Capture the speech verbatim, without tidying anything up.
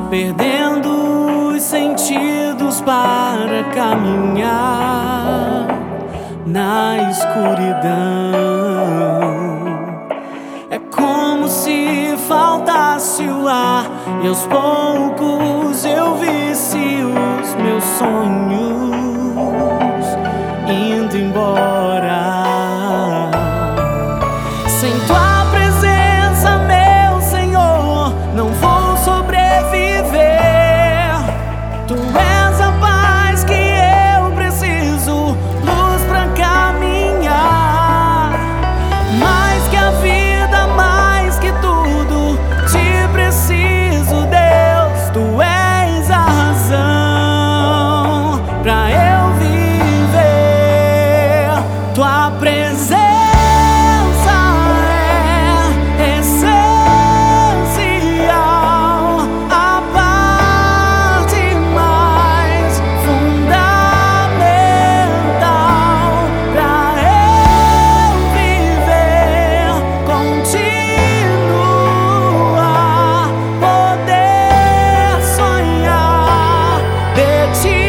perdendo os sentidos para caminhar na escuridão. É como se faltasse o ar e aos poucos eu visse os meus sonhos indo embora. Sem tua presença, meu Senhor, não vou sobreviver. Tu és a paz que eu preciso, luz pra caminhar. Mais que a vida, mais que tudo, te preciso, Deus. Tu és a razão pra eu viver. Tua presença Te